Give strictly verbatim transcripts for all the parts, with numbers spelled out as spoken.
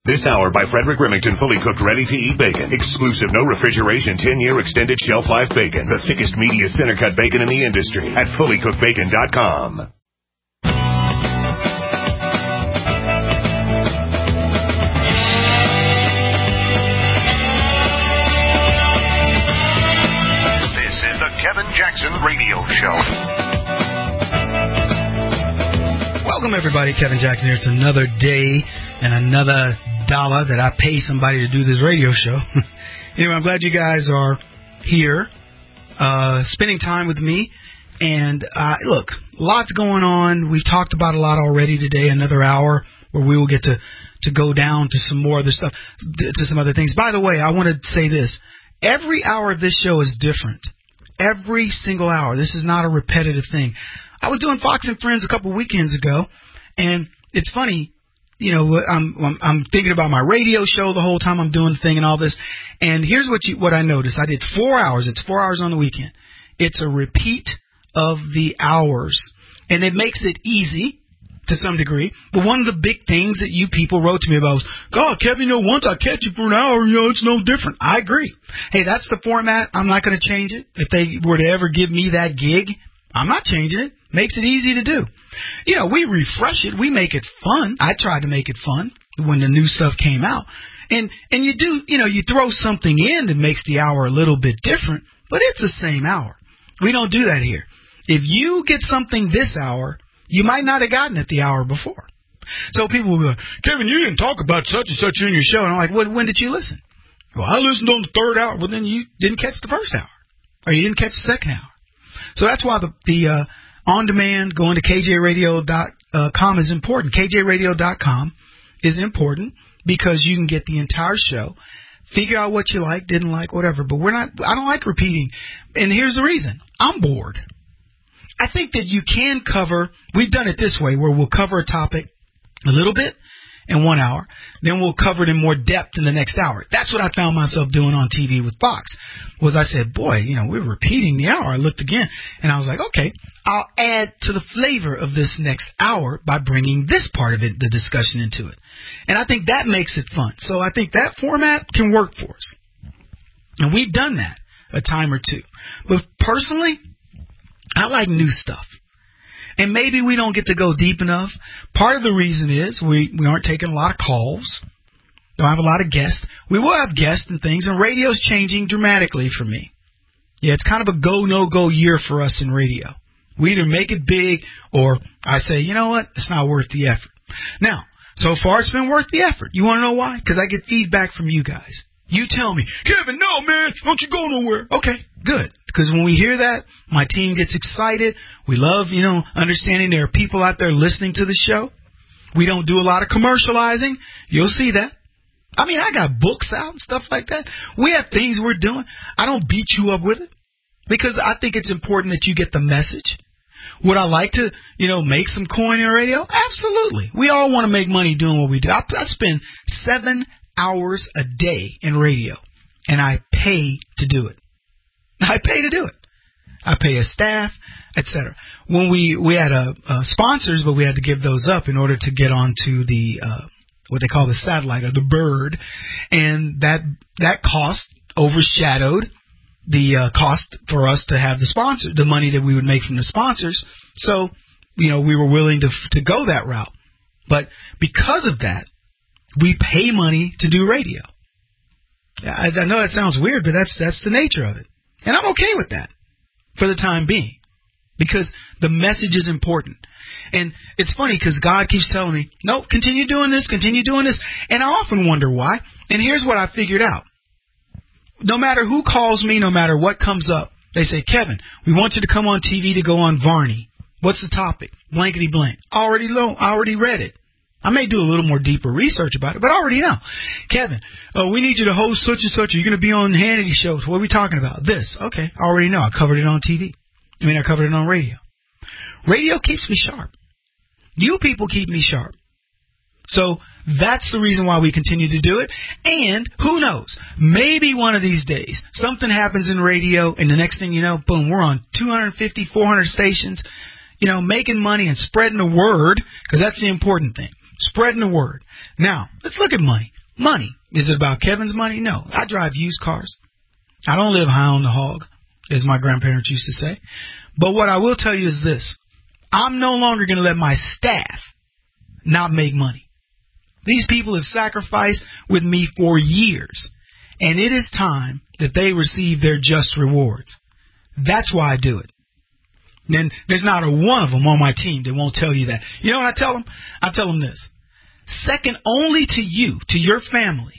This hour by Frederick Remington, fully cooked, ready-to-eat bacon. Exclusive, no refrigeration, ten-year extended shelf life bacon. The thickest, meatiest, center-cut bacon in the industry at fully cooked bacon dot com. This is the Kevin Jackson Radio Show. Welcome, everybody. Kevin Jackson here. It's another day and another dollar that I pay somebody to do this radio show. Anyway, I'm glad you guys are here, uh, spending time with me. And uh, look, lots going on. We've talked about a lot already today. Another hour where we will get to, to go down to some more other stuff, to some other things. By the way, I want to say this. Every hour of this show is different. Every single hour. This is not a repetitive thing. I was doing Fox and Friends a couple weekends ago, and it's funny, you know, I'm, I'm I'm thinking about my radio show the whole time I'm doing the thing and all this, and here's what you what I noticed. I did four hours. It's four hours on the weekend. It's a repeat of the hours, and it makes it easy to some degree. But one of the big things that you people wrote to me about was, God, Kevin, you know, once I catch you for an hour, you know, it's no different. I agree. Hey, that's the format. I'm not going to change it. If they were to ever give me that gig, I'm not changing it. Makes it easy to do. You know, we refresh it. We make it fun. I tried to make it fun when the new stuff came out. And and you do, you know, you throw something in that makes the hour a little bit different, but it's the same hour. We don't do that here. If you get something this hour, you might not have gotten it the hour before. So people will be like, Kevin, you didn't talk about such and such in your show. And I'm like, well, when did you listen? Well, I listened on the third hour. Well, then you didn't catch the first hour. Or you didn't catch the second hour. So that's why the, the uh, on-demand, going to K J radio dot com is important. K J radio dot com is important because you can get the entire show, figure out what you like, didn't like, whatever. But we're not. I don't like repeating. And here's the reason. I'm bored. I think that you can cover, we've done it this way, where we'll cover a topic a little bit in one hour, then we'll cover it in more depth in the next hour. That's what I found myself doing on T V with Fox, was I said, boy, you know, we're repeating the hour. I looked again, and I was like, okay, I'll add to the flavor of this next hour by bringing this part of it, the discussion, into it. And I think that makes it fun. So I think that format can work for us. And we've done that a time or two. But personally, I like new stuff. And maybe we don't get to go deep enough. Part of the reason is we, we aren't taking a lot of calls. Don't have a lot of guests. We will have guests and things, and radio's changing dramatically for me. Yeah, it's kind of a go, no-go year for us in radio. We either make it big or I say, you know what, it's not worth the effort. Now, so far it's been worth the effort. You want to know why? Because I get feedback from you guys. You tell me, Kevin, no, man, don't you go nowhere. Okay, good. Because when we hear that, my team gets excited. We love, you know, understanding there are people out there listening to the show. We don't do a lot of commercializing. You'll see that. I mean, I got books out and stuff like that. We have things we're doing. I don't beat you up with it because I think it's important that you get the message. Would I like to, you know, make some coin in radio? Absolutely. We all want to make money doing what we do. I, I spend seven hours a day in radio, and I pay to do it. I pay to do it. I pay a staff, et cetera. When we we had a, a sponsors, but we had to give those up in order to get onto the uh, what they call the satellite or the bird, and that that cost overshadowed the uh, cost for us to have the sponsor, the money that we would make from the sponsors. So, you know, we were willing to to go that route, but because of that, we pay money to do radio. I, I know that sounds weird, but that's that's the nature of it. And I'm okay with that for the time being because the message is important. And it's funny because God keeps telling me, no, continue doing this, continue doing this. And I often wonder why. And here's what I figured out. No matter who calls me, no matter what comes up, they say, Kevin, we want you to come on T V to go on Varney. What's the topic? Blankety blank. I already, lo- I already read it. I may do a little more deeper research about it, but I already know. Kevin, uh, we need you to host such and such. You're going to be on Hannity shows. What are we talking about? This. Okay, I already know. I covered it on T V. I mean, I covered it on radio. Radio keeps me sharp. You people keep me sharp. So that's the reason why we continue to do it. And who knows? Maybe one of these days something happens in radio, and the next thing you know, boom, we're on two hundred fifty, four hundred stations, you know, making money and spreading the word, because that's the important thing. Spreading the word. Now, let's look at money. money. Is it about Kevin's money? No. I drive used cars. I don't live high on the hog, as my grandparents used to say. But what I will tell you is this. I'm no longer going to let my staff not make money. These people have sacrificed with me for years, and it is time that they receive their just rewards. That's why I do it. And there's not a one of them on my team that won't tell you that. You know what I tell them? I tell them this. Second only to you, to your family,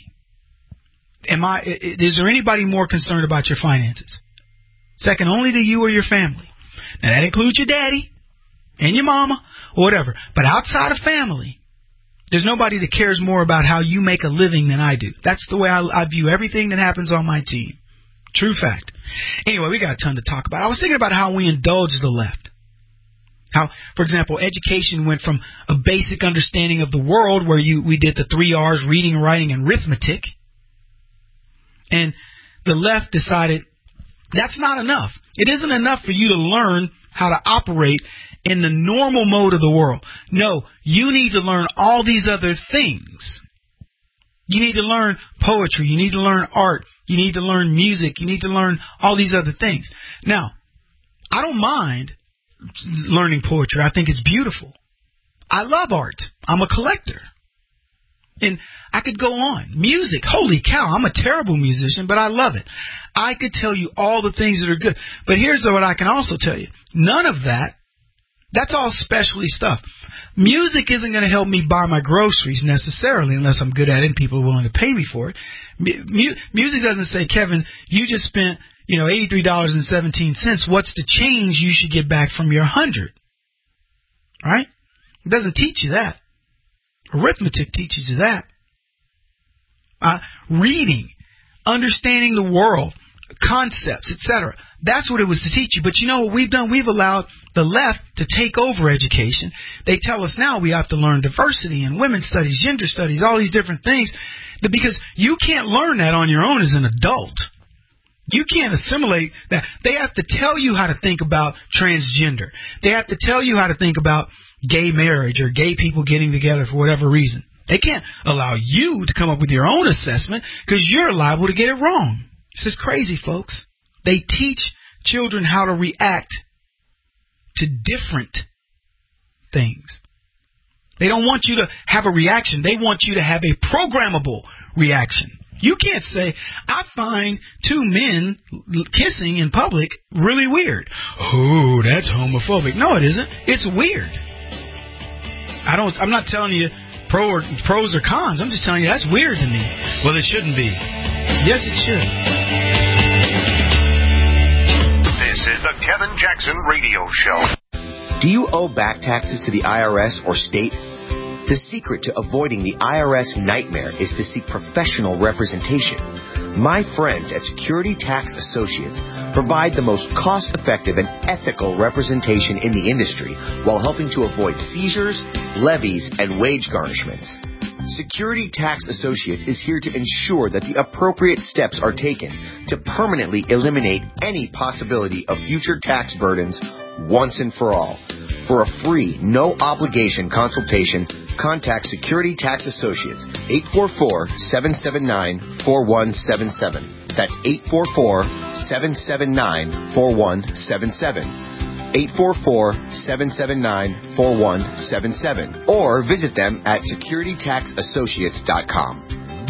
am I? Is there anybody more concerned about your finances? Second only to you or your family. Now, that includes your daddy and your mama or whatever. But outside of family, there's nobody that cares more about how you make a living than I do. That's the way I, I view everything that happens on my team. True fact. Anyway, we got a ton to talk about. I was thinking about how we indulge the left. How, for example, education went from a basic understanding of the world where you we did the three R's, reading, writing, and arithmetic. And the left decided that's not enough. It isn't enough for you to learn how to operate in the normal mode of the world. No, you need to learn all these other things. You need to learn poetry. You need to learn art. You need to learn music. You need to learn all these other things. Now, I don't mind learning poetry. I think it's beautiful. I love art. I'm a collector. And I could go on. Music, holy cow, I'm a terrible musician, but I love it. I could tell you all the things that are good. But here's what I can also tell you. None of that, that's all specialty stuff. Music isn't going to help me buy my groceries necessarily unless I'm good at it and people are willing to pay me for it. M- music doesn't say, Kevin, you just spent, you know, eighty-three dollars and seventeen cents. What's the change you should get back from your one hundred? Right? It doesn't teach you that. Arithmetic teaches you that. Uh, reading, understanding the world, concepts, et cetera. That's what it was to teach you. But you know what we've done? We've allowed the left to take over education. They tell us now we have to learn diversity and women's studies, gender studies, all these different things. Because you can't learn that on your own as an adult. You can't assimilate that. They have to tell you how to think about transgender. They have to tell you how to think about gay marriage or gay people getting together for whatever reason. They can't allow you to come up with your own assessment because you're liable to get it wrong. This is crazy, folks. They teach children how to react to different things. They don't want you to have a reaction. They want you to have a programmable reaction. You can't say, I find two men kissing in public really weird. Oh, that's homophobic. No, it isn't. It's weird. I don't, I'm not telling you pro or, pros or cons. I'm just telling you that's weird to me. Well, it shouldn't be. Yes, it should. This is the Kevin Jackson Radio Show. Do you owe back taxes to the I R S or state? The secret to avoiding the I R S nightmare is to seek professional representation. My friends at Security Tax Associates provide the most cost-effective and ethical representation in the industry while helping to avoid seizures, levies, and wage garnishments. Security Tax Associates is here to ensure that the appropriate steps are taken to permanently eliminate any possibility of future tax burdens once and for all. For a free, no-obligation consultation, contact Security Tax Associates, eight four four, seven seven nine, four one seven seven. That's eight four four, seven seven nine, four one seven seven. eight four four, seven seven nine, four one seven seven. Or visit them at security tax associates dot com.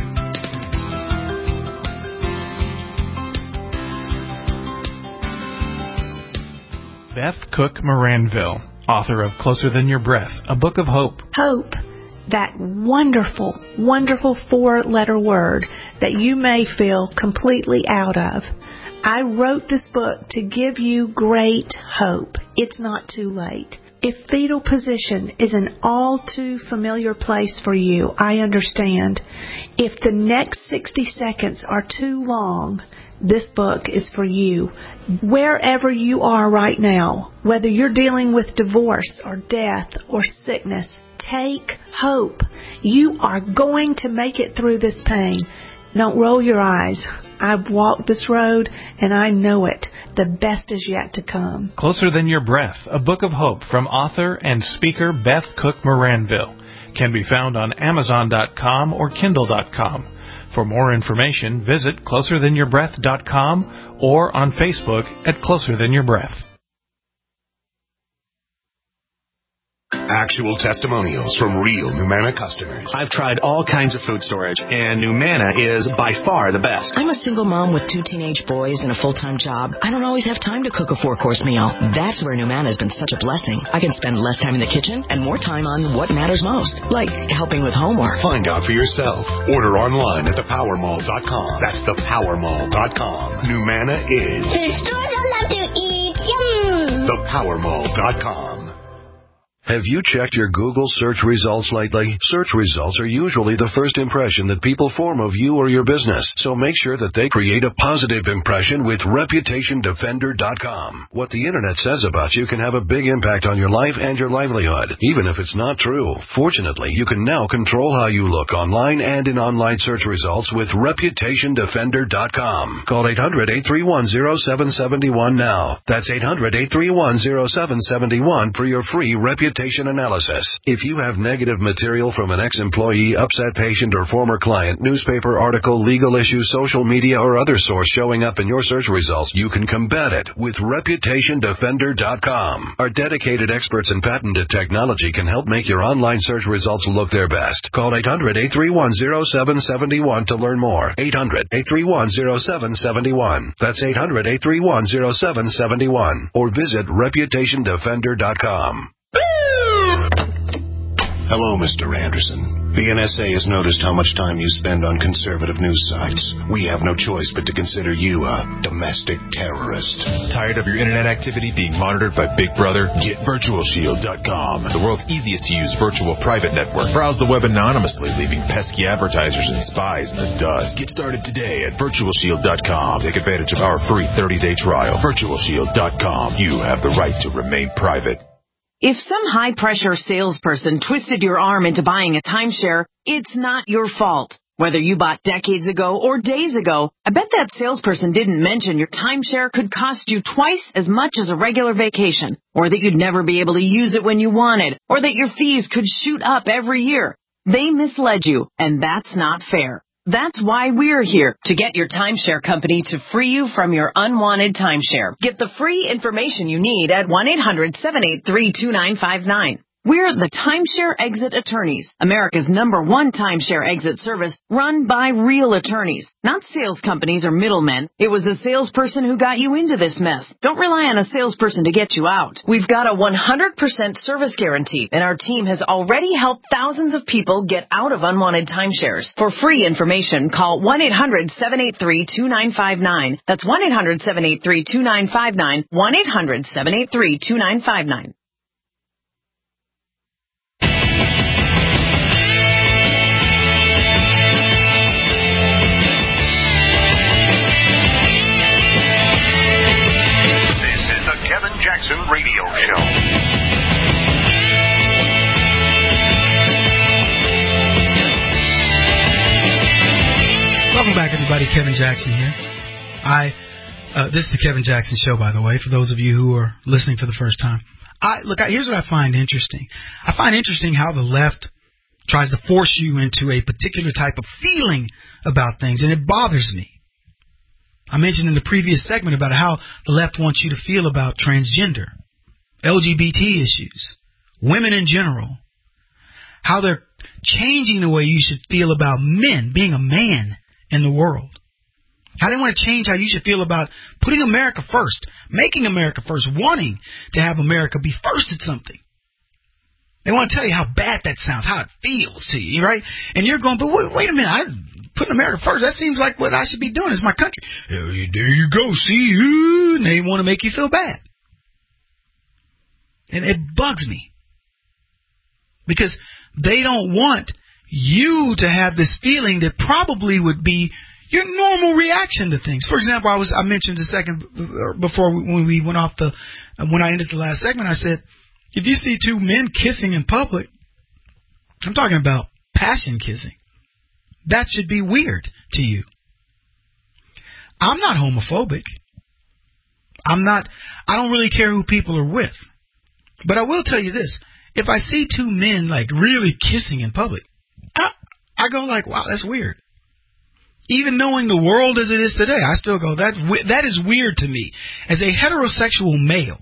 Beth Cook Moranville, author of Closer Than Your Breath, a book of hope. Hope, that wonderful, wonderful four-letter word that you may feel completely out of. I wrote this book to give you great hope. It's not too late. If fetal position is an all too familiar place for you, I understand. If the next sixty seconds are too long, this book is for you. Wherever you are right now, whether you're dealing with divorce or death or sickness, take hope. You are going to make it through this pain. Don't roll your eyes. I've walked this road and I know it. The best is yet to come. Closer Than Your Breath, a book of hope from author and speaker Beth Cook Moranville. can be found on Amazon dot com or Kindle dot com. For more information, visit closer than your breath dot com or on Facebook at Closer Than Your Breath. Actual testimonials from real Numana customers. I've tried all kinds of food storage, and Numana is by far the best. I'm a single mom with two teenage boys and a full-time job. I don't always have time to cook a four-course meal. That's where Numana has been such a blessing. I can spend less time in the kitchen and more time on what matters most, like helping with homework. Find out for yourself. Order online at the power mall dot com. That's the power mall dot com. Numana is the stores I love to eat. Yum! the power mall dot com. Have you checked your Google search results lately? Search results are usually the first impression that people form of you or your business, so make sure that they create a positive impression with reputation defender dot com. What the Internet says about you can have a big impact on your life and your livelihood, even if it's not true. Fortunately, you can now control how you look online and in online search results with reputation defender dot com. Call eight hundred, eight three one, zero seven seven one now. That's eight hundred, eight three one, zero seven seven one for your free reputation analysis. If you have negative material from an ex-employee, upset patient, or former client, newspaper article, legal issue, social media, or other source showing up in your search results, you can combat it with reputation defender dot com. Our dedicated experts in patented technology can help make your online search results look their best. Call eight hundred, eight three one, zero seven seven one to learn more. eight hundred, eight three one, zero seven seven one. That's eight hundred, eight three one, zero seven seven one. Or visit reputation defender dot com. Hello, Mister Anderson. The N S A has noticed how much time you spend on conservative news sites. We have no choice but to consider you a domestic terrorist. Tired of your internet activity being monitored by Big Brother? Get virtual shield dot com, the world's easiest to use virtual private network. Browse the web anonymously, leaving pesky advertisers and spies in the dust. Get started today at virtual shield dot com. Take advantage of our free thirty-day trial. virtual shield dot com. You have the right to remain private. If some high-pressure salesperson twisted your arm into buying a timeshare, it's not your fault. Whether you bought decades ago or days ago, I bet that salesperson didn't mention your timeshare could cost you twice as much as a regular vacation, or that you'd never be able to use it when you wanted, or that your fees could shoot up every year. They misled you, and that's not fair. That's why we're here, to get your timeshare company to free you from your unwanted timeshare. Get the free information you need at one eight hundred, seven eight three, two nine five nine. We're the Timeshare Exit Attorneys, America's number one timeshare exit service run by real attorneys, not sales companies or middlemen. It was a salesperson who got you into this mess. Don't rely on a salesperson to get you out. We've got a one hundred percent service guarantee, and our team has already helped thousands of people get out of unwanted timeshares. For free information, call one eight hundred, seven eight three, two nine five nine. That's one eight hundred, seven eight three, two nine five nine, one eight hundred, seven eight three, two nine five nine. Kevin Jackson Radio Show. Welcome back, everybody. Kevin Jackson here. I uh, this is the Kevin Jackson Show, by the way, for those of you who are listening for the first time. I look. Here's what I find interesting. I find interesting how the left tries to force you into a particular type of feeling about things, and it bothers me. I mentioned in the previous segment about how the left wants you to feel about transgender, L G B T issues, women in general, how they're changing the way you should feel about men, being a man in the world, how they want to change how you should feel about putting America first, making America first, wanting to have America be first at something. They want to tell you how bad that sounds, how it feels to you, right? And you're going, but wait, wait a minute, I putting America first, that seems like what I should be doing. It's my country. There you go, see? And they want to make you feel bad. And it bugs me. Because they don't want you to have this feeling that probably would be your normal reaction to things. For example, I was I mentioned a second before when we went off the, when I ended the last segment, I said, if you see two men kissing in public, I'm talking about passion kissing, that should be weird to you. I'm not homophobic. I'm not, I don't really care who people are with. But I will tell you this. if I see two men like really kissing in public, I, I go like, wow, that's weird. Even knowing the world as it is today, I still go, that that is weird to me. As a heterosexual male,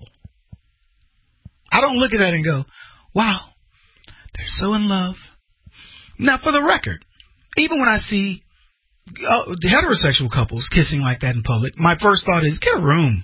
I don't look at that and go, wow, they're so in love. Now, for the record, even when I see uh, the heterosexual couples kissing like that in public, my first thought is, get a room.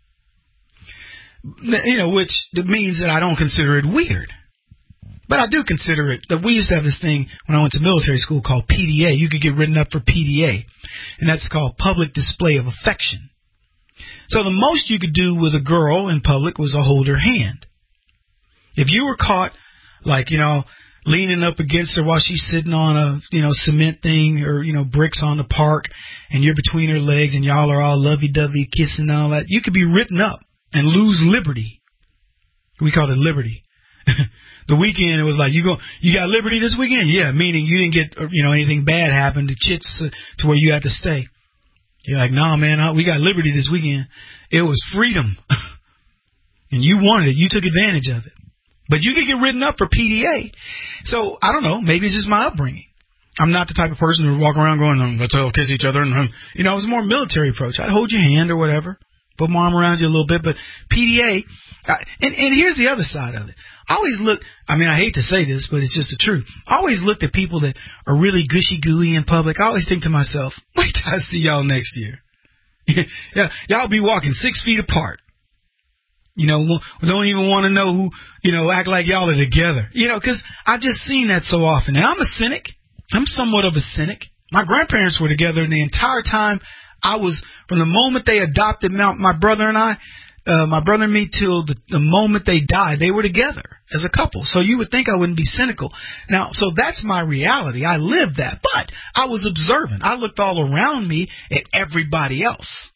You know, which means that I don't consider it weird. But I do consider it, that we used to have this thing when I went to military school called P D A. You could get written up for P D A. And that's called public display of affection. So the most you could do with a girl in public was to hold her hand. If you were caught, like, you know, leaning up against her while she's sitting on a, you know, cement thing or, you know, bricks on the park, and you're between her legs and y'all are all lovey-dovey kissing and all that, you could be written up and lose liberty. We call it liberty. The weekend, it was like, you go, you got liberty this weekend? Yeah, meaning you didn't get, you know, anything bad happen to chits uh, to where you had to stay. You're like, nah, man, I, we got liberty this weekend. It was freedom. And you wanted it. You took advantage of it. But you could get written up for P D A. So, I don't know, maybe it's just my upbringing. I'm not the type of person who would walk around going, let's all kiss each other. And, you know, it was a more military approach. I'd hold your hand or whatever, put my arm around you a little bit. But P D A, I, and, and here's the other side of it. I always look, I mean, I hate to say this, but it's just the truth. I always looked at people that are really gushy-gooey in public. I always think to myself, wait till I see y'all next year. Yeah, y'all be walking six feet apart. You know, don't even want to know who, you know, act like y'all are together. You know, because I've just seen that so often. And I'm a cynic. I'm somewhat of a cynic. My grandparents were together the entire time I was, from the moment they adopted my, my brother and I, uh, my brother and me, till the, the moment they died, they were together as a couple. So you would think I wouldn't be cynical. Now, so that's my reality. I lived that. But I was observant. I looked all around me at everybody else.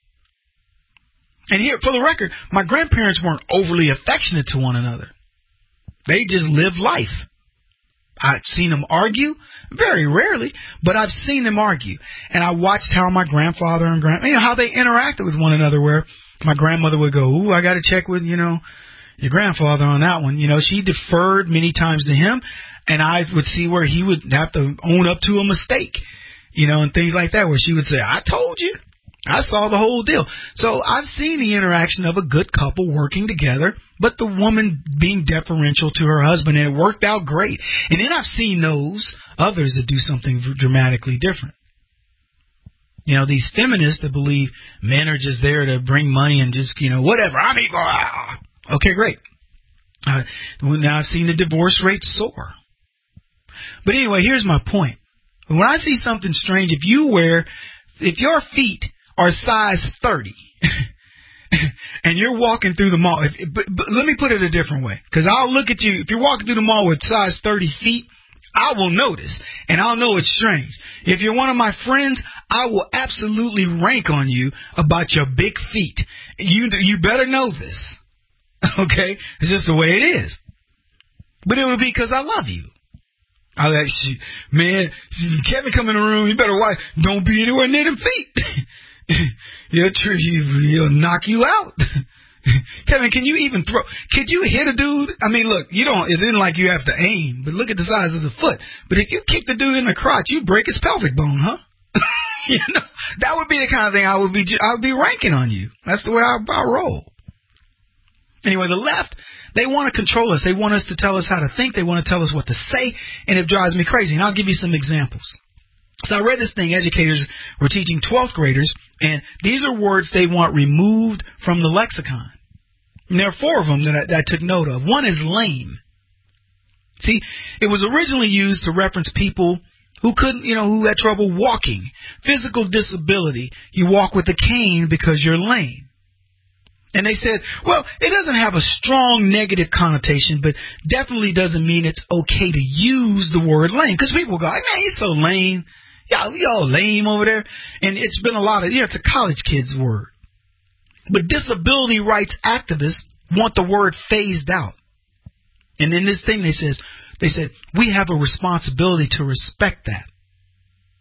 And here, for the record, my grandparents weren't overly affectionate to one another. They just lived life. I've seen them argue, very rarely, but I've seen them argue. And I watched how my grandfather and grand, you know, how they interacted with one another, where my grandmother would go, ooh, I got to check with, you know, your grandfather on that one. You know, she deferred many times to him, and I would see where he would have to own up to a mistake, you know, and things like that, where she would say, I told you. I saw the whole deal. So I've seen the interaction of a good couple working together, but the woman being deferential to her husband, and it worked out great. And then I've seen those others that do something dramatically different. You know, these feminists that believe men are just there to bring money and just, you know, whatever, I'm equal. Okay, great. Uh, now I've seen the divorce rate soar. But anyway, here's my point. When I see something strange, if you wear, if your feet are size thirty, and you're walking through the mall, if, but, but let me put it a different way, because I'll look at you, if you're walking through the mall with size thirty feet, I will notice, and I'll know it's strange. If you're one of my friends, I will absolutely rank on you about your big feet. You you better know this, okay? It's just the way it is. But it would be because I love you. I like, man, Kevin come in the room, you better watch, don't be anywhere near them feet. You'll, he'll knock you out. Kevin, can you even throw, could you hit a dude? I mean, look, you don't, it isn't like you have to aim, but look at the size of the foot. But if you kick the dude in the crotch, you break his pelvic bone, huh? You know, that would be the kind of thing I would be, I would be ranking on you. That's the way I, I roll. Anyway, the left, they want to control us. They want us to tell us how to think. They want to tell us what to say, and it drives me crazy. And I'll give you some examples. So I read this thing, educators were teaching twelfth graders, and these are words they want removed from the lexicon. And there are four of them that I, that I took note of. One is lame. See, it was originally used to reference people who couldn't, you know, who had trouble walking. Physical disability. You walk with a cane because you're lame. And they said, well, it doesn't have a strong negative connotation, but definitely doesn't mean it's okay to use the word lame. Because people go, man, you're so lame. Y'all, y'all lame over there. And it's been a lot of, yeah, it's a college kid's word. But disability rights activists want the word phased out. And in this thing, they says, they said, we have a responsibility to respect that.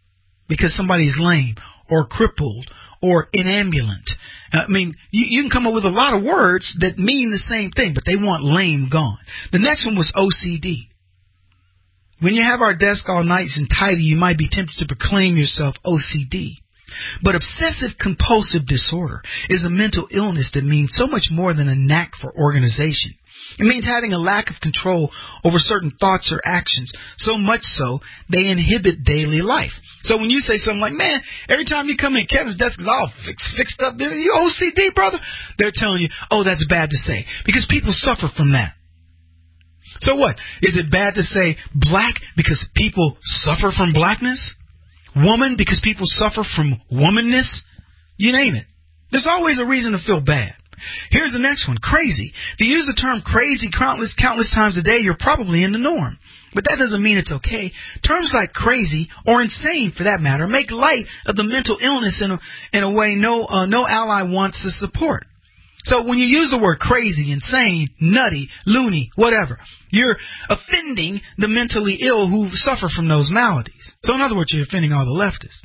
because somebody's lame or crippled or inambulant. I mean, you, you can come up with a lot of words that mean the same thing, but they want lame gone. The next one was O C D. When you have our desk all nice and tidy, you might be tempted to proclaim yourself O C D. But obsessive compulsive disorder is a mental illness that means so much more than a knack for organization. It means having a lack of control over certain thoughts or actions, so much so they inhibit daily life. So when you say something like, man, every time you come in, Kevin's desk is all fix, fixed up, you O C D, brother? They're telling you, oh, that's bad to say, because people suffer from that. So what? Is it bad to say black because people suffer from blackness? Woman because people suffer from womanness? You name it. There's always a reason to feel bad. Here's the next one, crazy. If you use the term crazy countless, countless times a day, you're probably in the norm. But that doesn't mean it's okay. Terms like crazy, or insane for that matter, make light of the mental illness in a, in a way no, uh, no ally wants to support. So when you use the word crazy, insane, nutty, loony, whatever, you're offending the mentally ill who suffer from those maladies. So in other words, you're offending all the leftists.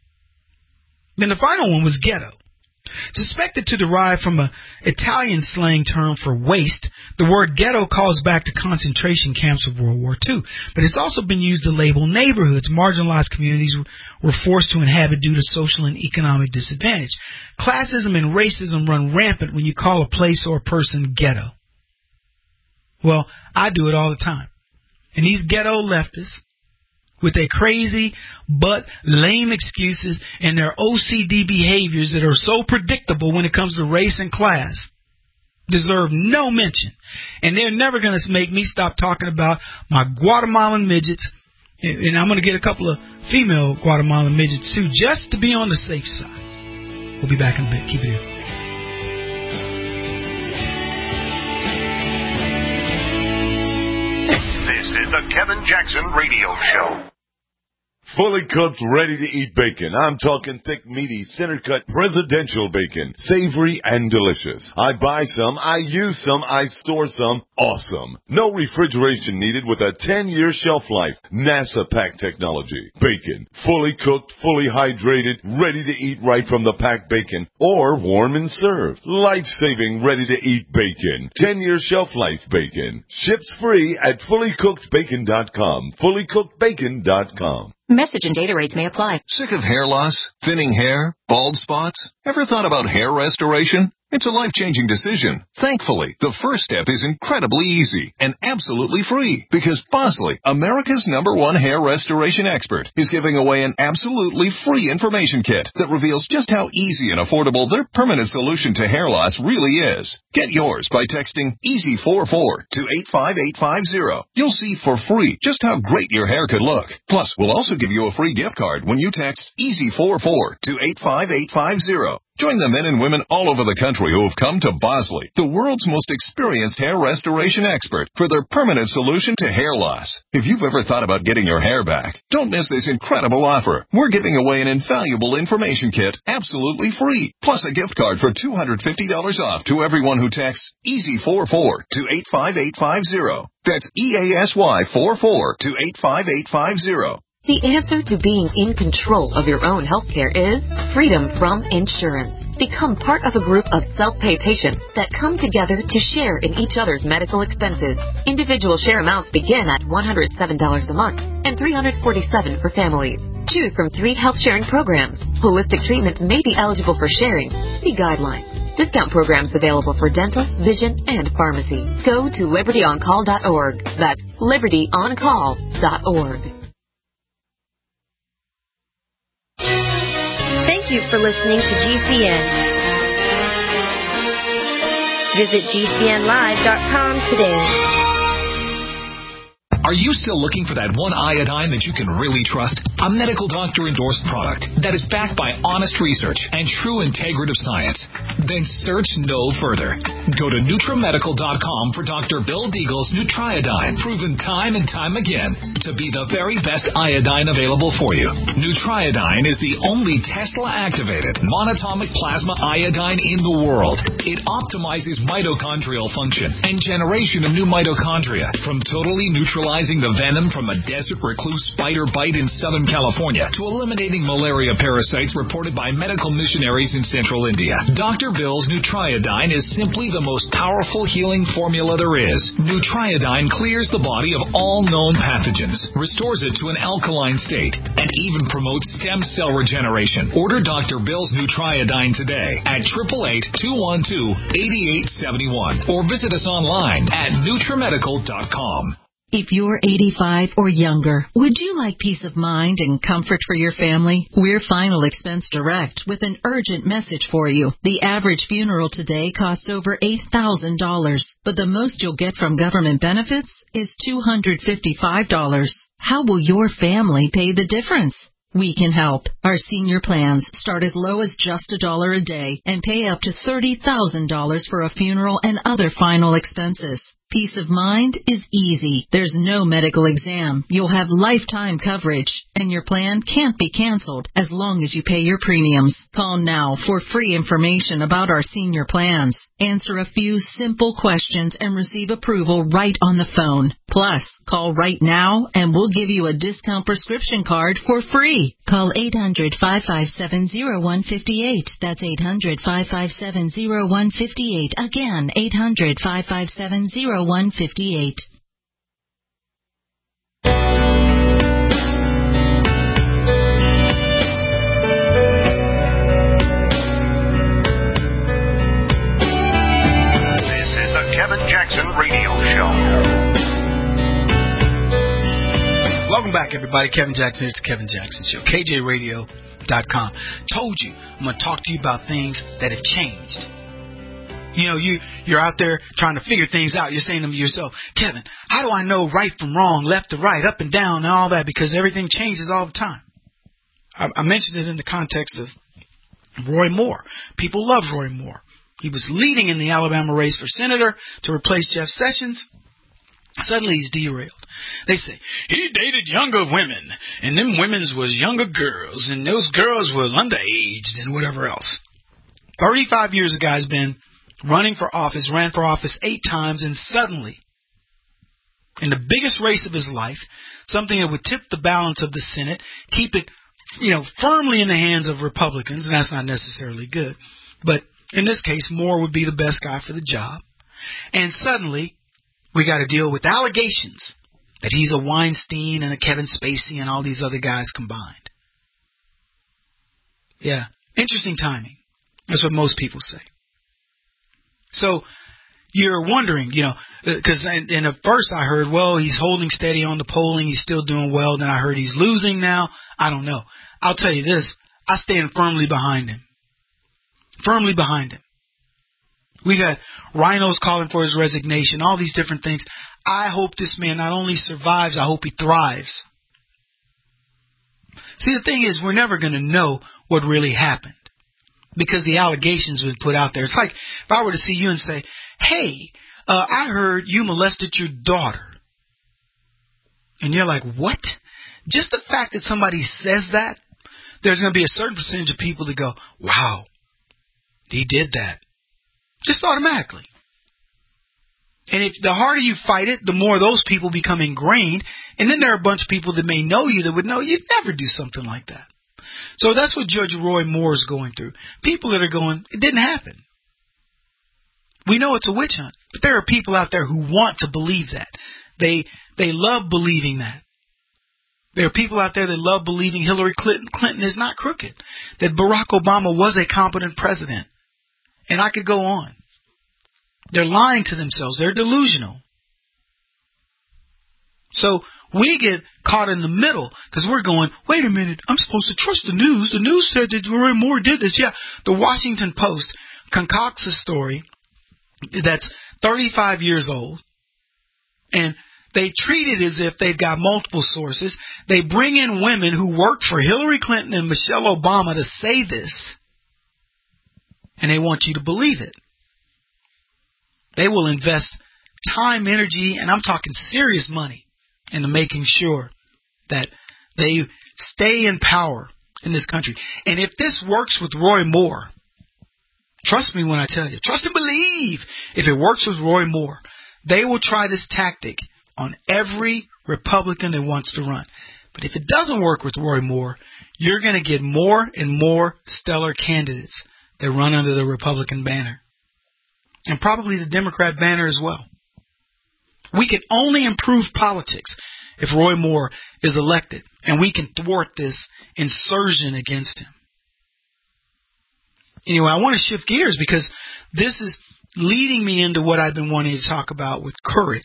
Then the final one was ghetto. Suspected to derive from an Italian slang term for waste, the word ghetto calls back to concentration camps of World War Two. But it's also been used to label neighborhoods marginalized communities were forced to inhabit due to social and economic disadvantage. Classism and racism run rampant when you call a place or a person ghetto. Well, I do it all the time. And these ghetto leftists, with their crazy but lame excuses and their O C D behaviors that are so predictable when it comes to race and class, deserve no mention. And they're never going to make me stop talking about my Guatemalan midgets. And I'm going to get a couple of female Guatemalan midgets too, just to be on the safe side. We'll be back in a bit. Keep it here. This is the Kevin Jackson Radio Show. Fully cooked, ready-to-eat bacon. I'm talking thick, meaty, center-cut presidential bacon. Savory and delicious. I buy some, I use some, I store some. Awesome. No refrigeration needed with a ten-year shelf life. NASA pack technology. Bacon. Fully cooked, fully hydrated, ready to eat right from the packed bacon. Or warm and served. Life-saving, ready-to-eat bacon. ten-year shelf life bacon. Ships free at fully cooked bacon dot com. fully cooked bacon dot com. Message and data rates may apply. Sick of hair loss? Thinning hair? Bald spots? Ever thought about hair restoration? It's a life-changing decision. Thankfully, the first step is incredibly easy and absolutely free because Bosley, America's number one hair restoration expert, is giving away an absolutely free information kit that reveals just how easy and affordable their permanent solution to hair loss really is. Get yours by texting easy four four to eight five eight five zero. You'll see for free just how great your hair could look. Plus, we'll also give you a free gift card when you text easy four four to eight five eight five zero. Join the men and women all over the country who have come to Bosley, the world's most experienced hair restoration expert, for their permanent solution to hair loss. If you've ever thought about getting your hair back, don't miss this incredible offer. We're giving away an invaluable information kit absolutely free, plus a gift card for two hundred fifty dollars off to everyone who texts easy four four to eight five eight five zero. That's E A S Y four four to eight five eight five zero. The answer to being in control of your own healthcare is freedom from insurance. Become part of a group of self-pay patients that come together to share in each other's medical expenses. Individual share amounts begin at one hundred seven dollars a month and three hundred forty-seven dollars for families. Choose from three health sharing programs. Holistic treatments may be eligible for sharing. See guidelines. Discount programs available for dental, vision, and pharmacy. Go to liberty on call dot org. That's liberty on call dot org. Thank you for listening to G C N. Visit G C N live dot com today. Are you still looking for that one iodine that you can really trust? A medical doctor endorsed product that is backed by honest research and true integrative science? Then search no further. Go to Nutramedical dot com for Doctor Bill Deagle's Nutriodine, proven time and time again to be the very best iodine available for you. Nutriodine is the only Tesla-activated monatomic plasma iodine in the world. It optimizes mitochondrial function and generation of new mitochondria from totally neutralizing the venom from a desert recluse spider bite in Southern California California to eliminating malaria parasites reported by medical missionaries in central India. Doctor Bill's Nutriodine is simply the most powerful healing formula there is. Nutriodine clears the body of all known pathogens, restores it to an alkaline state, and even promotes stem cell regeneration. Order Doctor Bill's Nutriodine today at eight eight eight, two one two, eight eight seven one or visit us online at Nutrimedical dot com. If you're eighty-five or younger, would you like peace of mind and comfort for your family? We're Final Expense Direct with an urgent message for you. The average funeral today costs over eight thousand dollars, but the most you'll get from government benefits is two hundred fifty-five dollars. How will your family pay the difference? We can help. Our senior plans start as low as just a dollar a day and pay up to thirty thousand dollars for a funeral and other final expenses. Peace of mind is easy. There's no medical exam. You'll have lifetime coverage, and your plan can't be canceled as long as you pay your premiums. Call now for free information about our senior plans. Answer a few simple questions and receive approval right on the phone. Plus, call right now and we'll give you a discount prescription card for free. Call eight hundred, five five seven, zero one five eight. That's eight hundred, five five seven, zero one five eight. Again, eight hundred, five five seven, zero one five eight. This is the Kevin Jackson Radio Show. Welcome back, everybody. Kevin Jackson. It's the Kevin Jackson Show. K J radio dot com. Told you, I'm going to talk to you about things that have changed. You know, you, you're out there trying to figure things out. You're saying to yourself, Kevin, how do I know right from wrong, left to right, up and down, and all that? Because everything changes all the time. I, I mentioned it in the context of Roy Moore. People love Roy Moore. He was leading in the Alabama race for senator to replace Jeff Sessions. Suddenly he's derailed. They say, he dated younger women, and them women's was younger girls, and those girls was underaged and whatever else. thirty-five years a guy's been running for office, ran for office eight times, and suddenly, in the biggest race of his life, something that would tip the balance of the Senate, keep it, you know, firmly in the hands of Republicans, and that's not necessarily good. But in this case, Moore would be the best guy for the job. And suddenly, we got to deal with allegations that he's a Weinstein and a Kevin Spacey and all these other guys combined. Yeah, interesting timing. That's what most people say. So you're wondering, you know, because and, and at first I heard, well, he's holding steady on the polling. He's still doing well. Then I heard he's losing now. I don't know. I'll tell you this. I stand firmly behind him. Firmly behind him. We got rhinos calling for his resignation, all these different things. I hope this man not only survives, I hope he thrives. See, the thing is, we're never going to know what really happened because the allegations have been put out there. It's like if I were to see you and say, hey, uh, I heard you molested your daughter. And you're like, what? Just the fact that somebody says that, there's going to be a certain percentage of people that go, wow, he did that. Just automatically. And if the harder you fight it, the more those people become ingrained. And then there are a bunch of people that may know you that would know you'd never do something like that. So that's what Judge Roy Moore is going through. People that are going, it didn't happen. We know it's a witch hunt. But there are people out there who want to believe that. They they love believing that. There are people out there that love believing Hillary Clinton, Clinton is not crooked. That Barack Obama was a competent president. And I could go on. They're lying to themselves. They're delusional. So we get caught in the middle because we're going, wait a minute, I'm supposed to trust the news. The news said that Roy Moore did this. Yeah, the Washington Post concocts a story that's thirty-five years old, and they treat it as if they've got multiple sources. They bring in women who worked for Hillary Clinton and Michelle Obama to say this, and they want you to believe it. They will invest time, energy, and I'm talking serious money into making sure that they stay in power in this country. And if this works with Roy Moore, trust me when I tell you, trust and believe, if it works with Roy Moore, they will try this tactic on every Republican that wants to run. But if it doesn't work with Roy Moore, you're going to get more and more stellar candidates that run under the Republican banner. And probably the Democrat banner as well. We can only improve politics if Roy Moore is elected, and we can thwart this insurgent against him. Anyway, I want to shift gears because this is leading me into what I've been wanting to talk about with Keurig.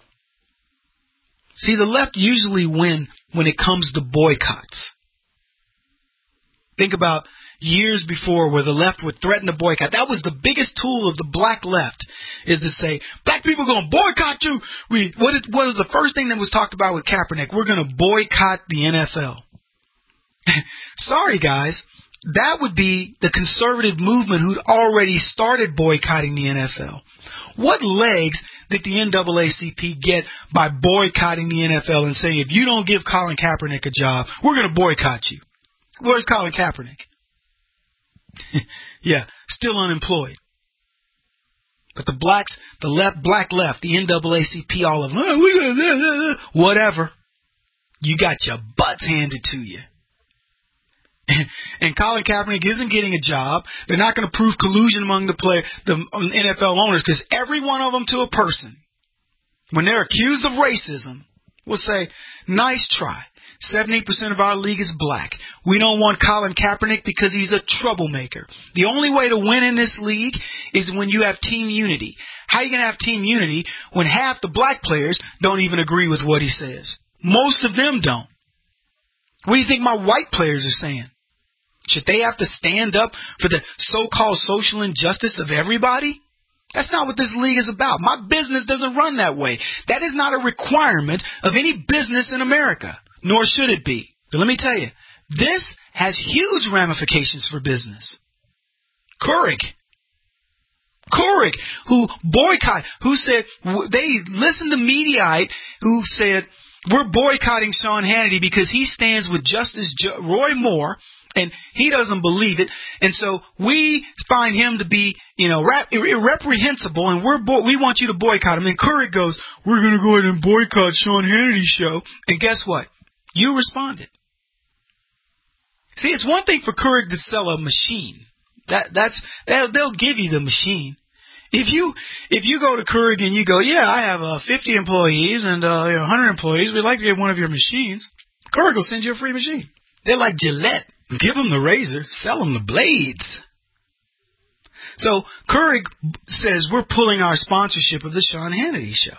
See, the left usually win when it comes to boycotts. Think about years before where the left would threaten to boycott. That was the biggest tool of the black left, is to say, black people are going to boycott you. We, what, it, what was the first thing that was talked about with Kaepernick? We're going to boycott the N F L. Sorry, guys. That would be the conservative movement who'd already started boycotting the N F L. What legs did the N double A C P get by boycotting the N F L and saying, if you don't give Colin Kaepernick a job, we're going to boycott you? Where's Colin Kaepernick? Yeah, still unemployed. But the blacks, the left, black left, the N double A C P, all of them, oh, we gonna, whatever. You got your butts handed to you. And Colin Kaepernick isn't getting a job. They're not going to prove collusion among the player, the N F L owners, because every one of them to a person, when they're accused of racism, will say, nice try. seventy percent of our league is black. We don't want Colin Kaepernick because he's a troublemaker. The only way to win in this league is when you have team unity. How are you going to have team unity when half the black players don't even agree with what he says? Most of them don't. What do you think my white players are saying? Should they have to stand up for the so-called social injustice of everybody? That's not what this league is about. My business doesn't run that way. That is not a requirement of any business in America, nor should it be. But let me tell you, this has huge ramifications for business. Keurig. Keurig, who boycott, who said, they listened to Mediaite, who said, we're boycotting Sean Hannity because he stands with Justice Roy Moore, and he doesn't believe it, and so we find him to be, you know, rap- irreprehensible, and we're bo- we want you to boycott him. And Keurig goes, we're going to go ahead and boycott Sean Hannity's show. And guess what? You responded. See, it's one thing for Keurig to sell a machine. That that's they'll, they'll give you the machine. If you if you go to Keurig and you go, yeah, I have uh, fifty employees and uh, one hundred employees, we'd like to get one of your machines. Keurig will send you a free machine. They're like Gillette. Give them the razor, sell them the blades. So Keurig says we're pulling our sponsorship of the Sean Hannity show.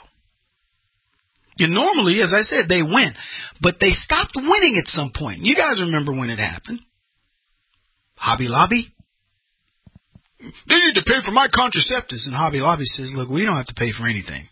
And normally, as I said, they win. But they stopped winning at some point. You guys remember when it happened. Hobby Lobby. They need to pay for my contraceptives. And Hobby Lobby says, look, we don't have to pay for anything.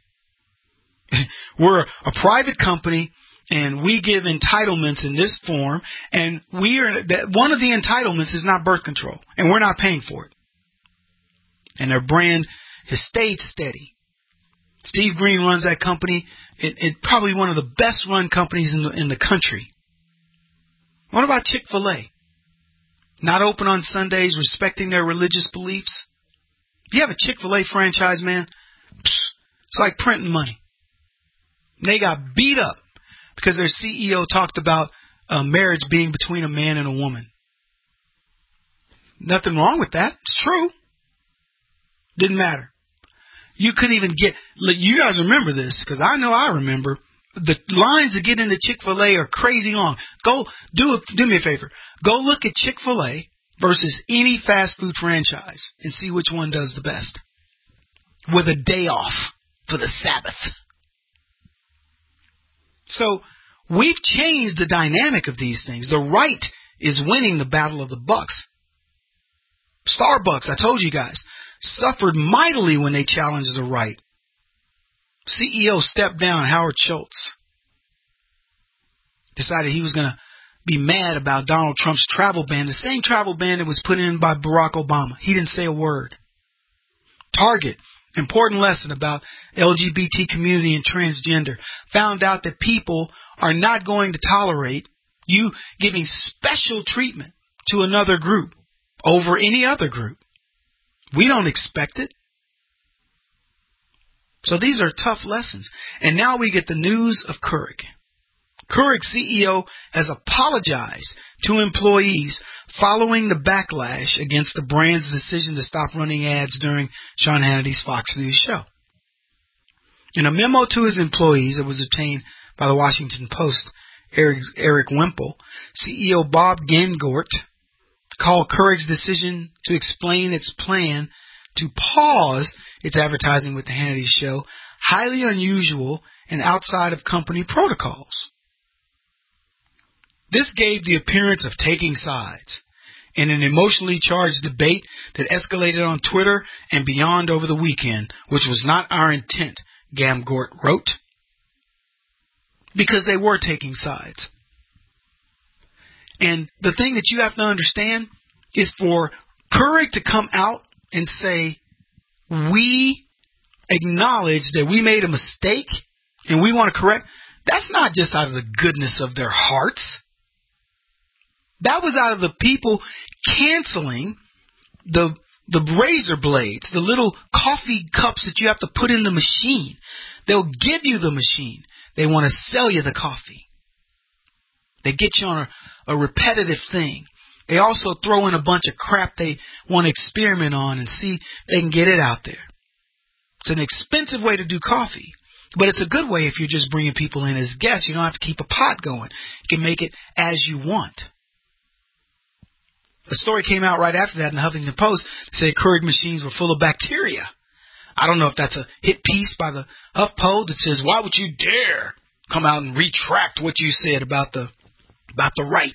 We're a private company, and we give entitlements in this form, and we are that one of the entitlements is not birth control, and we're not paying for it. And their brand has stayed steady. Steve Green runs that company. It, it probably one of the best run companies in the, in the country. What about Chick-fil-A? Not open on Sundays, respecting their religious beliefs. You have a Chick-fil-A franchise, man. It's like printing money. They got beat up because their C E O talked about uh, marriage being between a man and a woman. Nothing wrong with that. It's true. Didn't matter. You couldn't even get, you guys remember this, because I know I remember, the lines to get into Chick-fil-A are crazy long. Go, do, a, do me a favor. Go look at Chick-fil-A versus any fast food franchise and see which one does the best. With a day off for the Sabbath. So, we've changed the dynamic of these things. The right is winning the battle of the bucks. Starbucks, I told you guys, suffered mightily when they challenged the right. C E O stepped down, Howard Schultz. Decided he was going to be mad about Donald Trump's travel ban, the same travel ban that was put in by Barack Obama. He didn't say a word. Target, important lesson about L G B T community and transgender. Found out that people are not going to tolerate you giving special treatment to another group over any other group. We don't expect it. So these are tough lessons. And now we get the news of Keurig. Keurig C E O has apologized to employees following the backlash against the brand's decision to stop running ads during Sean Hannity's Fox News show. In a memo to his employees that was obtained by the Washington Post, Eric, Eric Wemple, C E O Bob Gangort called Keurig's decision to explain its plan to pause its advertising with the Hannity show highly unusual and outside of company protocols. This gave the appearance of taking sides in an emotionally charged debate that escalated on Twitter and beyond over the weekend, which was not our intent, Gangort wrote, because they were taking sides. And the thing that you have to understand is for Keurig to come out and say, we acknowledge that we made a mistake and we want to correct, that's not just out of the goodness of their hearts. That was out of the people canceling the the razor blades, the little coffee cups that you have to put in the machine. They'll give you the machine. They want to sell you the coffee. They get you on a, a repetitive thing. They also throw in a bunch of crap they want to experiment on and see if they can get it out there. It's an expensive way to do coffee, but it's a good way if you're just bringing people in as guests. You don't have to keep a pot going. You can make it as you want. A story came out right after that in the Huffington Post that said Keurig machines were full of bacteria. I don't know if that's a hit piece by the HuffPo that says, why would you dare come out and retract what you said about the about the right?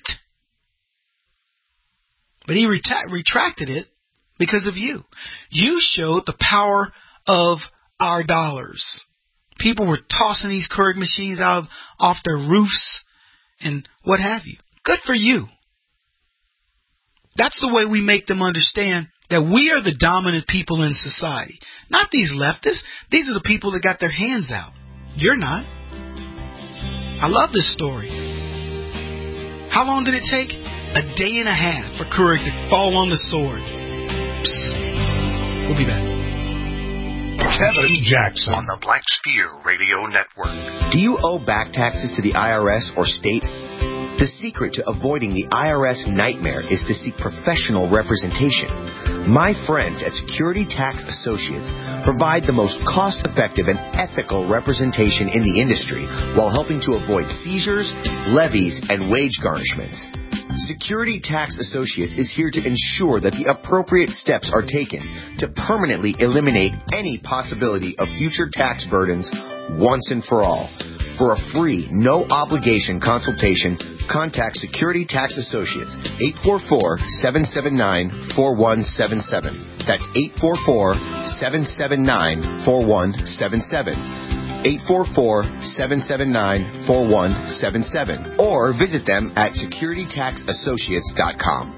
But he retra- retracted it because of you. You showed the power of our dollars. People were tossing these Keurig machines out of, off their roofs and what have you. Good for you. That's the way we make them understand that we are the dominant people in society. Not these leftists. These are the people that got their hands out. You're not. I love this story. How long did it take? A day and a half for Keurig to fall on the sword. Psst. We'll be back. Kevin Jackson on the Black Sphere Radio Network. Do you owe back taxes to the I R S or state? The secret to avoiding the I R S nightmare is to seek professional representation. My friends at Security Tax Associates provide the most cost-effective and ethical representation in the industry while helping to avoid seizures, levies, and wage garnishments. Security Tax Associates is here to ensure that the appropriate steps are taken to permanently eliminate any possibility of future tax burdens once and for all. For a free, no-obligation consultation, contact Security Tax Associates, eight four four, seven seven nine, four one seven seven. That's eight four four, seven seven nine, four one seven seven. eight four four, seven seven nine, four one seven seven. Or visit them at security tax associates dot com.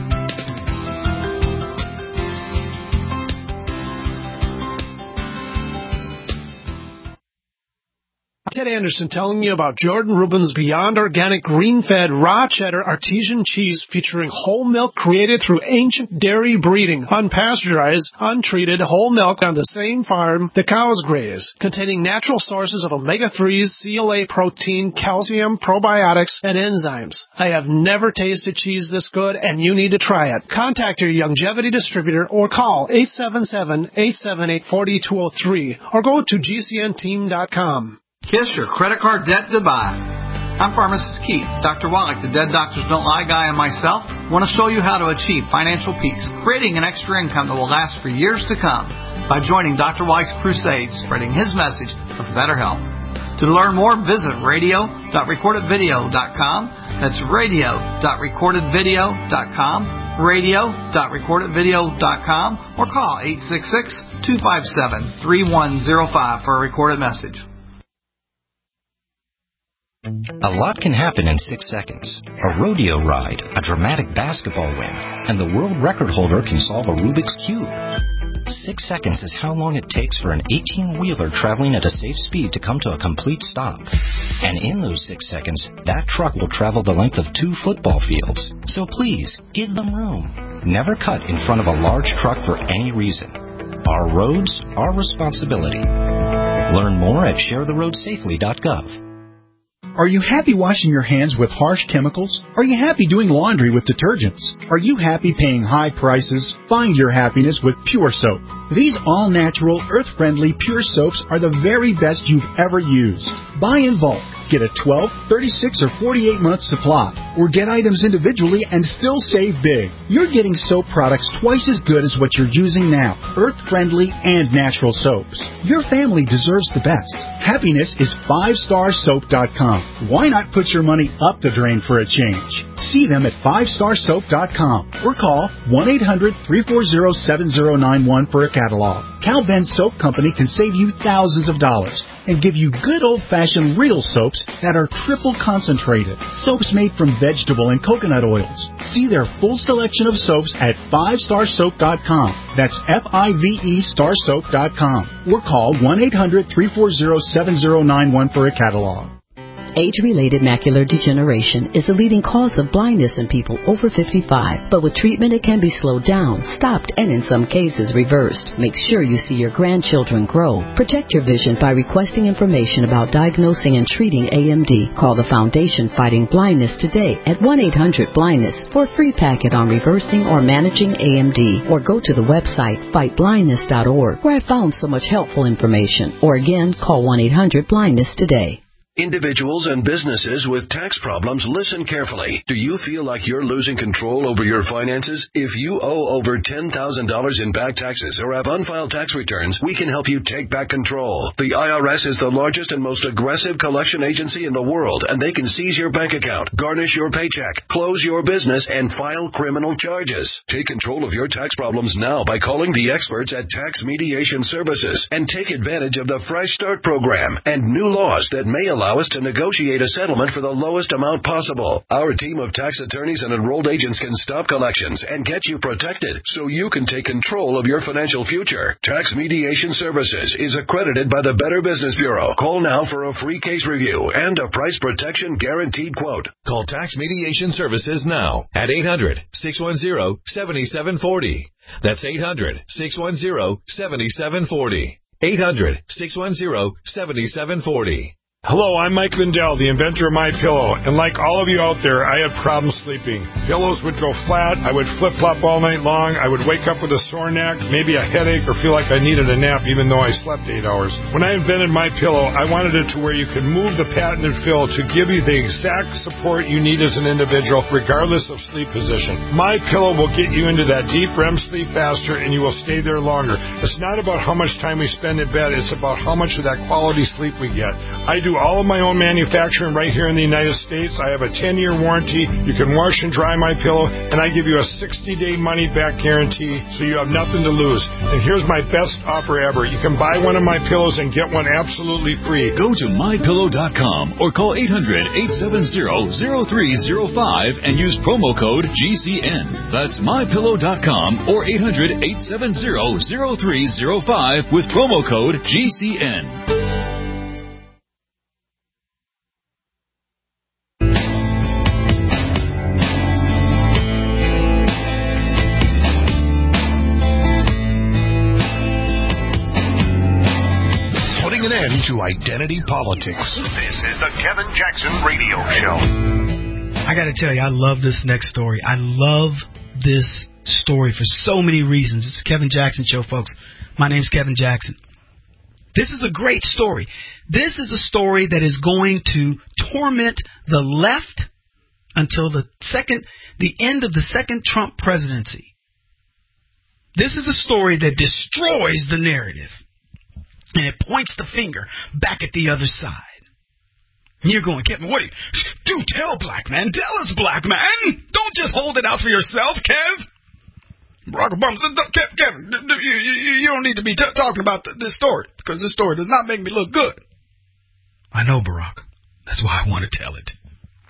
Ted Anderson telling you about Jordan Rubin's Beyond Organic Green-Fed Raw Cheddar Artesian Cheese featuring whole milk created through ancient dairy breeding, unpasteurized, untreated whole milk on the same farm the cows graze, containing natural sources of omega threes, C L A protein, calcium, probiotics, and enzymes. I have never tasted cheese this good, and you need to try it. Contact your Longevity distributor or call eight seven seven, eight seven eight, four two zero three or go to G C N team dot com. Kiss your credit card debt goodbye. I'm Pharmacist Keith. Doctor Wallach, the Dead Doctors Don't Lie guy, and myself want to show you how to achieve financial peace, creating an extra income that will last for years to come by joining Doctor Wallach's crusade, spreading his message of better health. To learn more, visit radio dot recorded video dot com. That's radio dot recorded video dot com, radio dot recorded video dot com, or call eight six six, two five seven, three one zero five for a recorded message. A lot can happen in six seconds. A rodeo ride, a dramatic basketball win, and the world record holder can solve a Rubik's Cube. Six seconds is how long it takes for an eighteen-wheeler traveling at a safe speed to come to a complete stop. And in those six seconds, that truck will travel the length of two football fields. So please, give them room. Never cut in front of a large truck for any reason. Our roads, our responsibility. Learn more at share the road safely dot gov. Are you happy washing your hands with harsh chemicals? Are you happy doing laundry with detergents? Are you happy paying high prices? Find your happiness with Pure Soap. These all-natural, earth-friendly Pure Soaps are the very best you've ever used. Buy in bulk. Get a twelve, thirty-six, or forty-eight month supply, or get items individually and still save big. You're getting soap products twice as good as what you're using now, earth-friendly and natural soaps. Your family deserves the best. Happiness is five star soap dot com. Why not put your money up the drain for a change? See them at five star soap dot com or call one eight hundred, three four zero, seven zero nine one for a catalog. Cal Ben Soap Company can save you thousands of dollars and give you good old-fashioned real soaps that are triple concentrated. Soaps made from vegetable and coconut oils. See their full selection of soaps at five star soap dot com. That's F I V E star soap dot com. Or call one eight hundred, three four zero, seven zero nine one for a catalog. Age-related macular degeneration is the leading cause of blindness in people over fifty-five. But with treatment, it can be slowed down, stopped, and in some cases reversed. Make sure you see your grandchildren grow. Protect your vision by requesting information about diagnosing and treating A M D. Call the Foundation Fighting Blindness today at one eight hundred blindness for a free packet on reversing or managing A M D. Or go to the website fight blindness dot org, where I found so much helpful information. Or again, call one eight hundred blindness today. Individuals and businesses with tax problems, listen carefully. Do you feel like you're losing control over your finances? If you owe over ten thousand dollars in back taxes or have unfiled tax returns, we can help you take back control. The I R S is the largest and most aggressive collection agency in the world, and they can seize your bank account, garnish your paycheck, close your business, and file criminal charges. Take control of your tax problems now by calling the experts at Tax Mediation Services and take advantage of the Fresh Start program and new laws that may allow us to negotiate a settlement for the lowest amount possible. Our team of tax attorneys and enrolled agents can stop collections and get you protected so you can take control of your financial future. Tax Mediation Services is accredited by the Better Business Bureau. Call now for a free case review and a price protection guaranteed quote. Call Tax Mediation Services now at eight hundred, six one zero, seven seven four zero. That's eight hundred, six one zero, seven seven four zero. eight hundred, six one zero, seven seven four zero. Hello, I'm Mike Lindell, the inventor of MyPillow, and like all of you out there, I had problems sleeping. Pillows would go flat, I would flip-flop all night long, I would wake up with a sore neck, maybe a headache, or feel like I needed a nap even though I slept eight hours. When I invented MyPillow, I wanted it to where you could move the patented fill to give you the exact support you need as an individual, regardless of sleep position. MyPillow will get you into that deep R E M sleep faster, and you will stay there longer. It's not about how much time we spend in bed, it's about how much of that quality sleep we get. I do do all of my own manufacturing right here in the United States. I have a ten-year warranty. You can wash and dry my pillow, and I give you a sixty-day money-back guarantee, so you have nothing to lose. And here's my best offer ever. You can buy one of my pillows and get one absolutely free. Go to my pillow dot com or call eight hundred, eight seven zero, zero three zero five and use promo code G C N. That's my pillow dot com or eight hundred, eight seven zero, zero three zero five with promo code G C N. To identity politics. This is the Kevin Jackson Radio Show. I got to tell you, I love this next story. I love this story for so many reasons. It's the Kevin Jackson Show, folks. My name's Kevin Jackson. This is a great story. This is a story that is going to torment the left until the second, the end of the second Trump presidency. This is a story that destroys the narrative. And it points the finger back at the other side. And you're going, Kevin, what do you... Do tell, black man. Tell us, black man. Don't just hold it out for yourself, Kev. Barack Obama said, Kevin, you, you, you don't need to be t- talking about this story, because this story does not make me look good. I know, Barack. That's why I want to tell it.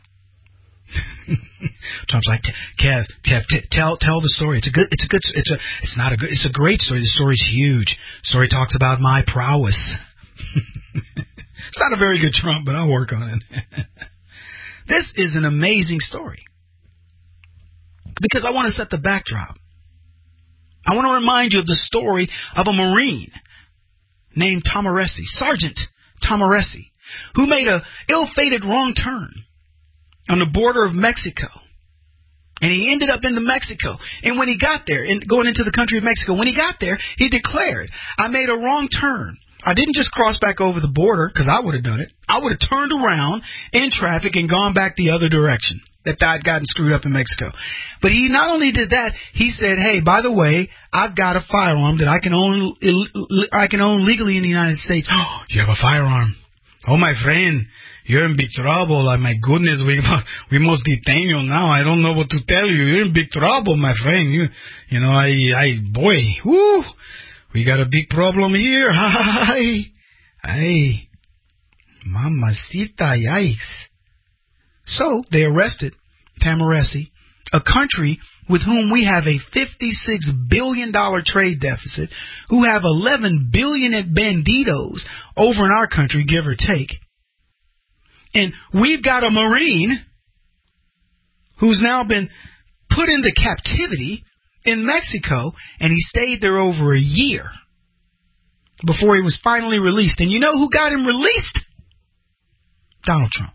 Trump's like, Kev, Kev, t- tell tell the story. It's a good, it's a good, it's a, it's not a good, it's a great story. The story's huge. The story talks about my prowess. It's not a very good Trump, but I'll work on it. This is an amazing story because I want to set the backdrop. I want to remind you of the story of a Marine named Tom Arresi, Sergeant Tom Arresi. who made a ill-fated wrong turn on the border of Mexico. And he ended up into Mexico. And when he got there, and going into the country of Mexico, when he got there, he declared, I made a wrong turn. I didn't just cross back over the border, because I would have done it. I would have turned around in traffic and gone back the other direction, that I'd gotten screwed up in Mexico. But he not only did that, he said, hey, by the way, I've got a firearm that I can own, I can own legally in the United States. Oh, you have a firearm. Oh, my friend. You're in big trouble. Like, my goodness, we we must detain you now. I don't know what to tell you. You're in big trouble, my friend. You, you know, I, I, boy, whoo, we got a big problem here. Hi, hi, mamacita, yikes. So they arrested Tamaresi, a country with whom we have a fifty-six billion dollars trade deficit, who have eleven billion dollars at banditos over in our country, give or take. And we've got a Marine who's now been put into captivity in Mexico, and he stayed there over a year before he was finally released. And you know who got him released? Donald Trump.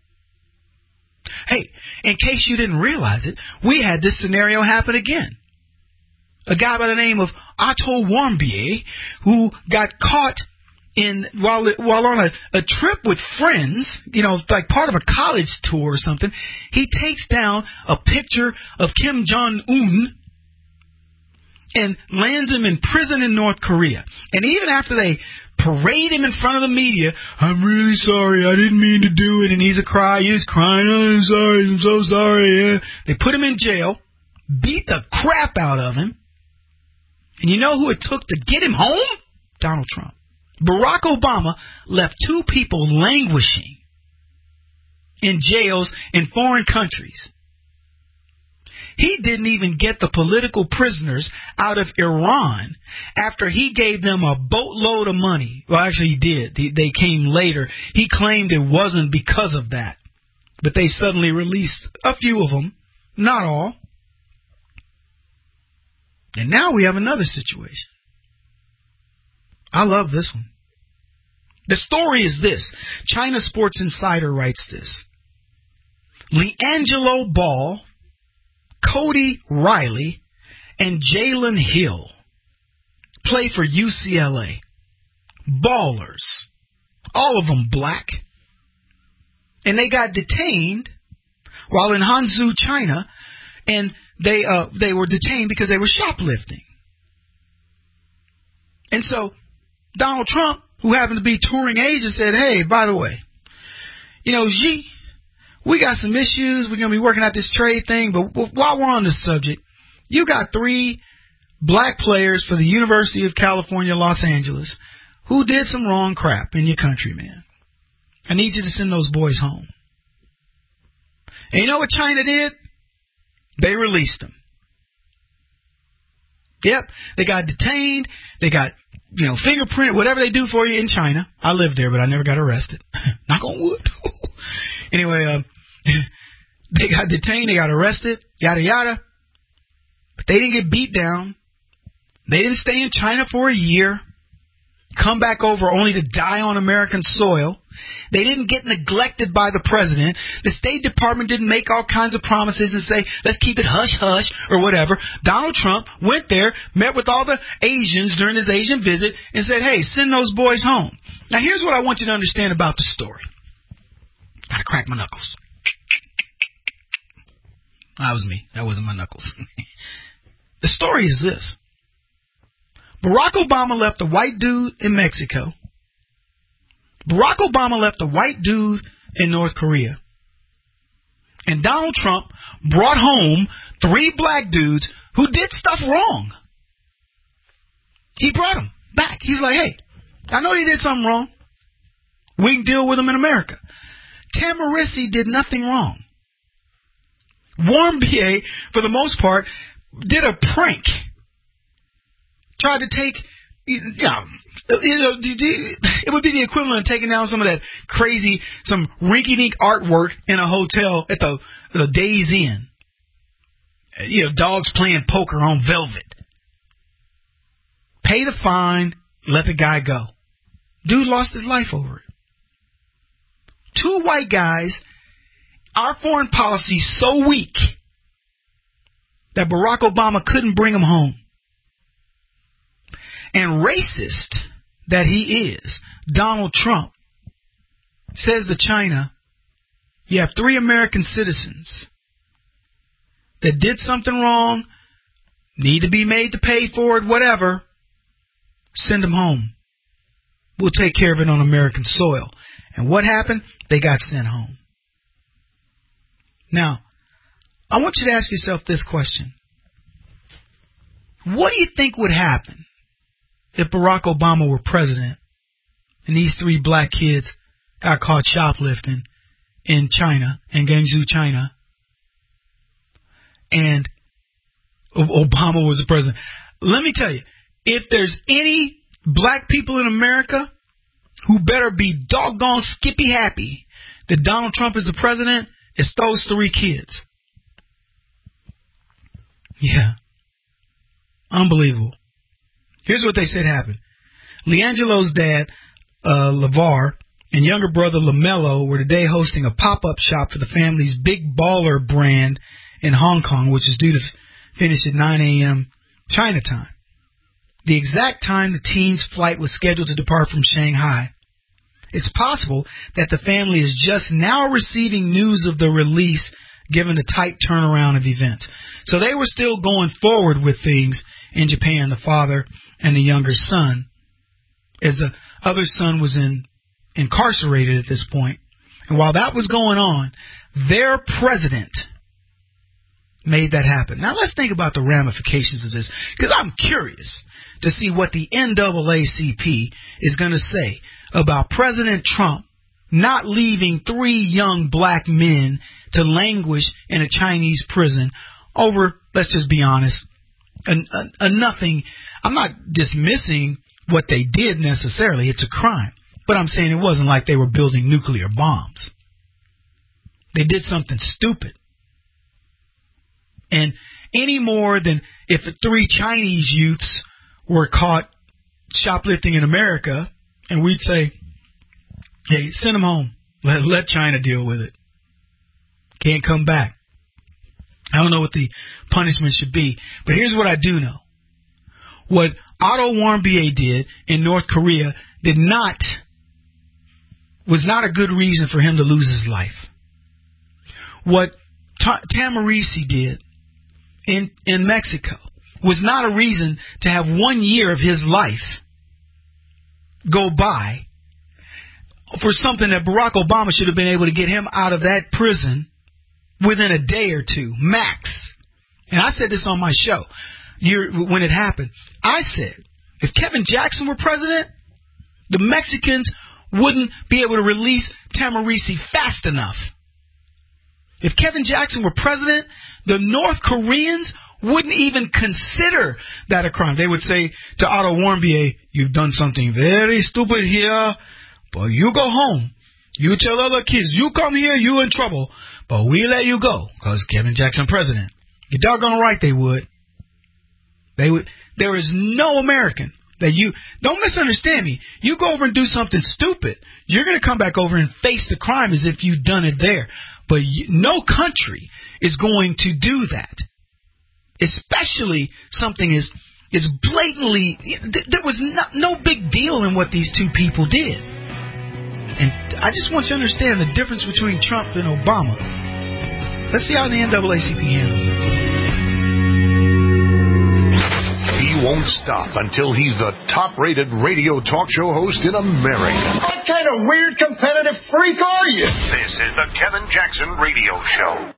Hey, in case you didn't realize it, we had this scenario happen again. A guy by the name of Otto Warmbier, who got caught in while while on a, a trip with friends, you know, like part of a college tour or something. He takes down a picture of Kim Jong-un and lands him in prison in North Korea. And even after they parade him in front of the media, I'm really sorry, I didn't mean to do it, and he's a cry, he's crying, oh, I'm sorry, I'm so sorry. Yeah. They put him in jail, beat the crap out of him, and you know who it took to get him home? Donald Trump. Barack Obama left two people languishing in jails in foreign countries. He didn't even get the political prisoners out of Iran after he gave them a boatload of money. Well, actually, he did. They came later. He claimed it wasn't because of that. But they suddenly released a few of them, not all. And now we have another situation. I love this one. The story is this. China Sports Insider writes this. LiAngelo Ball, Cody Riley, and Jalen Hill play for U C L A. Ballers. All of them black. And they got detained while in Hangzhou, China, and they uh, they were detained because they were shoplifting. And so Donald Trump, who happened to be touring Asia, said, hey, by the way, you know, Xi, we got some issues. We're going to be working out this trade thing. But while we're on this subject, you got three black players for the University of California, Los Angeles, who did some wrong crap in your country, man. I need you to send those boys home. And you know what China did? They released them. Yep, they got detained. They got, you know, fingerprinted, whatever they do for you in China. I lived there, but I never got arrested. Knock on wood. Anyway, uh, they got detained, they got arrested, yada, yada. But they didn't get beat down. They didn't stay in China for a year, come back over only to die on American soil. They didn't get neglected by the president. The State Department didn't make all kinds of promises and say, let's keep it hush-hush or whatever. Donald Trump went there, met with all the Asians during his Asian visit, and said, hey, send those boys home. Now, here's what I want you to understand about the story. Gotta crack my knuckles. That was me. That wasn't my knuckles. The story is this. Barack Obama left a white dude in Mexico. Barack Obama left a white dude in North Korea. And Donald Trump brought home three black dudes who did stuff wrong. He brought them back. He's like, hey, I know you did something wrong. We can deal with them in America. Tamaresi did nothing wrong. Warmbier, for the most part, did a prank. Tried to take, you know, you know, it would be the equivalent of taking down some of that crazy, some rinky-dink artwork in a hotel at the, the Days Inn. You know, dogs playing poker on velvet. Pay the fine, let the guy go. Dude lost his life over it. two white guys, our foreign policy so weak that Barack Obama couldn't bring them home. And racist that he is, Donald Trump, says to China, you have three American citizens that did something wrong, need to be made to pay for it, whatever, send them home. We'll take care of it on American soil. And what happened? They got sent home. Now, I want you to ask yourself this question. What do you think would happen if Barack Obama were president and these three black kids got caught shoplifting in China, in Guangzhou, China, and Obama was the president? Let me tell you, if there's any black people in America who better be doggone skippy happy that Donald Trump is the president, it's those three kids. Yeah. Unbelievable. Here's what they said happened. LiAngelo's dad, uh, LeVar, and younger brother LaMelo were today hosting a pop-up shop for the family's Big Baller brand in Hong Kong, which is due to f- finish at nine a.m. China time. The exact time the teens' flight was scheduled to depart from Shanghai. It's possible that the family is just now receiving news of the release given the tight turnaround of events. So they were still going forward with things in Japan, the father and the younger son, as the other son was in, incarcerated at this point. And while that was going on, their president made that happen. Now let's think about the ramifications of this, because I'm curious to see what the N double A C P is going to say about President Trump not leaving three young black men to languish in a Chinese prison over, let's just be honest, a, a, a nothing. I'm not dismissing what they did necessarily. It's a crime. But I'm saying it wasn't like they were building nuclear bombs. They did something stupid. And any more than if three Chinese youths were caught shoplifting in America, and we'd say, hey, send them home. Let, let China deal with it. Can't come back. I don't know what the punishment should be, but here's what I do know. What Otto Warmbier did in North Korea did not, was not a good reason for him to lose his life. What Ta- Tamarisi did in, in Mexico was not a reason to have one year of his life go by for something that Barack Obama should have been able to get him out of that prison within a day or two, max. And I said this on my show year, when it happened. I said, if Kevin Jackson were president, the Mexicans wouldn't be able to release Tamarisi fast enough. If Kevin Jackson were president, the North Koreans wouldn't even consider that a crime. They would say to Otto Warmbier, you've done something very stupid here, but you go home. You tell other kids, you come here, you in trouble, but we let you go because Kevin Jackson president. You're doggone right they would. They would. There is no American that you, don't misunderstand me. You go over and do something stupid, you're going to come back over and face the crime as if you'd done it there. But you, no country is going to do that. Especially something as, as blatantly, there was no, no big deal in what these two people did. And I just want you to understand the difference between Trump and Obama. Let's see how the N double A C P handles it. He won't stop until he's the top-rated radio talk show host in America. What kind of weird competitive freak are you? This is the Kevin Jackson Radio Show.